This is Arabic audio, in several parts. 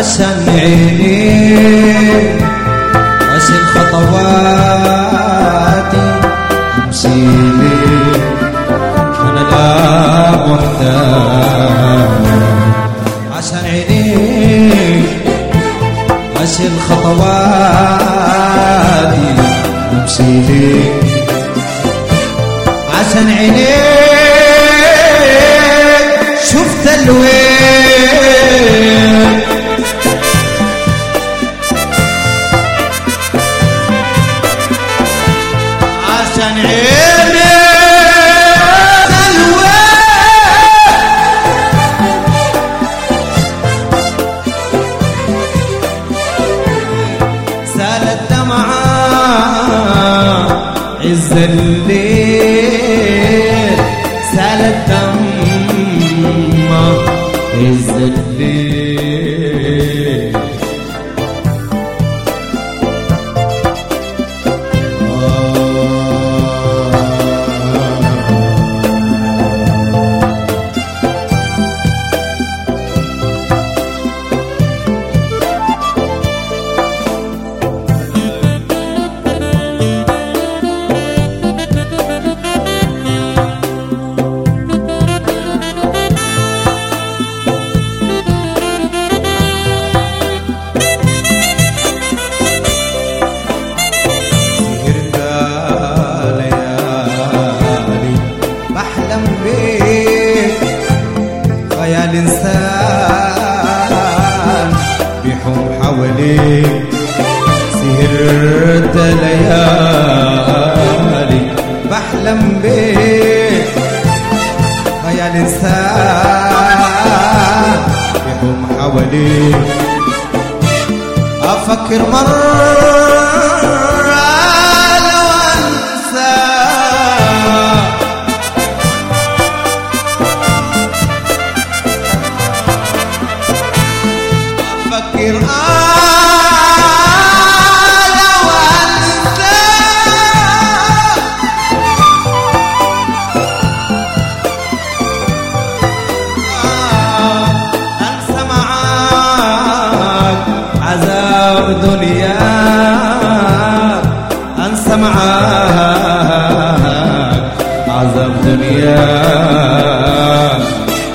عشان عيني أسل خطواتي أمشي لي أنا لا محتاج عشان عيني أسل خطواتي أمشي لي عشان عيني شفت الوين عشان عيني الوين سالت دمعة عز الليل سالت دمعة عز الليل خيال إنسان بيحوم حواليك سهرت ليالي بحلم بيك خيال إنسان بيحوم حواليك أفكر مرة لو أنساك أفكر لو أنسى معاك عذاب دنياك أنسى معاك عذاب دنياك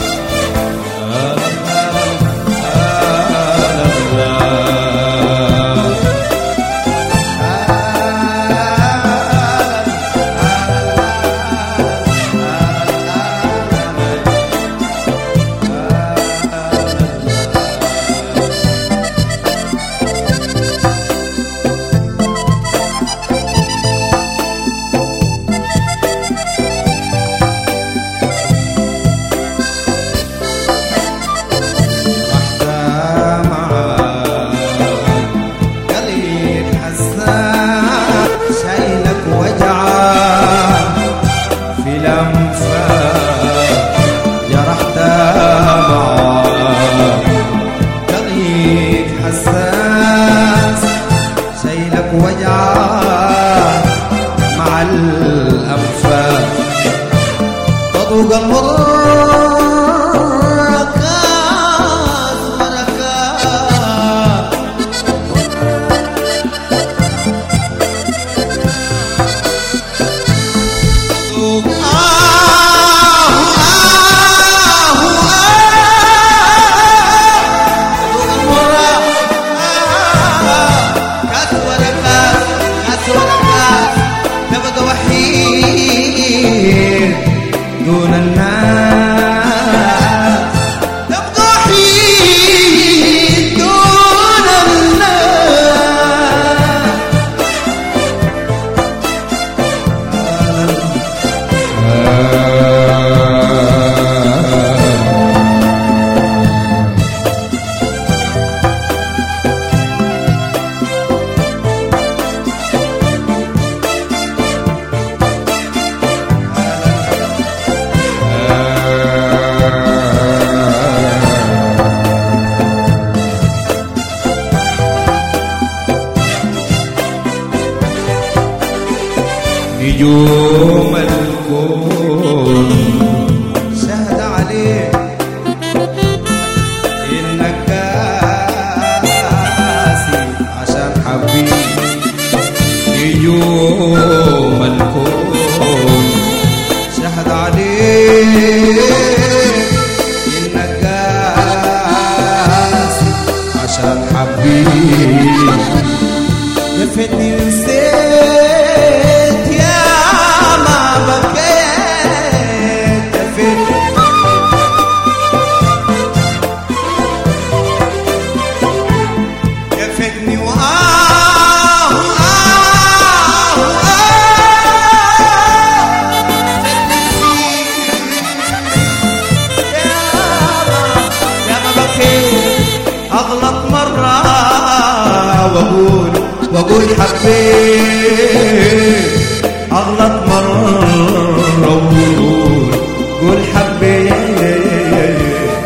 وجعان مع الأنفاس تذوق المر كاس وركات تذوق دون الناس تبقى وحيد دون نجوم الكون شهد عليك إنك نجوم الكون شهد عليك إنك قاسي عشان حبيبي لفتني نسيت يا ما بكيت لفتني أغلط مرة وأقول حبيت أغلط مرة وأقول حبيت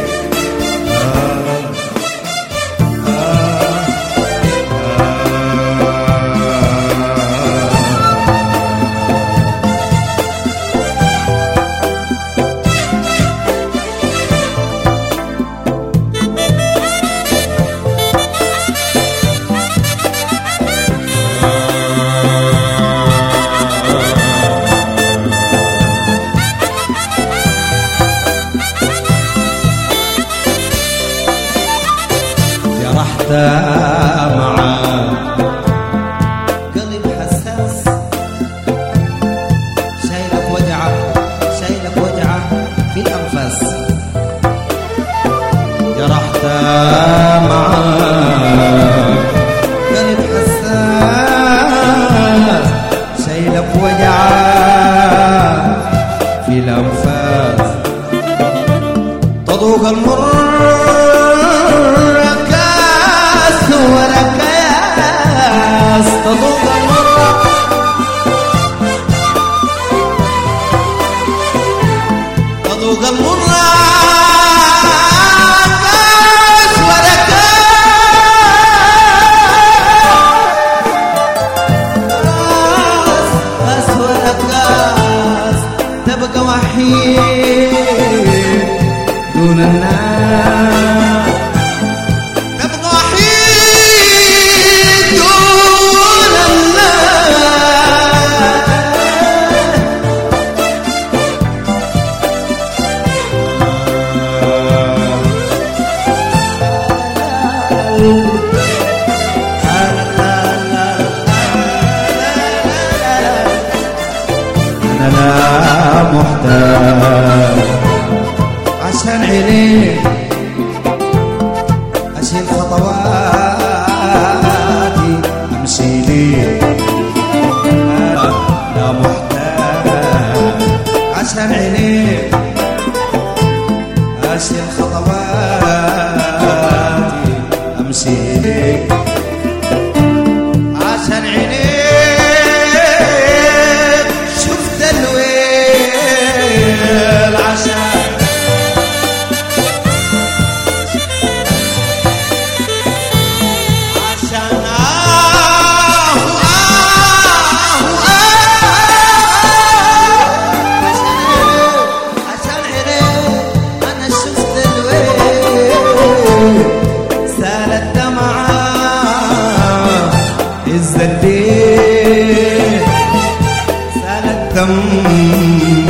جرحت معاك قلب حساس شايلك وجعه في الأنفاس جرحت معاك قلب حساس شايلك وجعه في الأنفاس تذوق المر ولا كاس تذوق المرة تذوق المرة كاس ولا كاس ولا كاس تبقى وحيد دون الناس تبقى وحيد دون أنا لا محتاج عشان عينيك أشيل خطواتي أمشي ليك لا محتاج عشان عينيك أشيل خطواتي أمشي ليك عشان عينيك شفت الويل عشان عز الليل سال الدم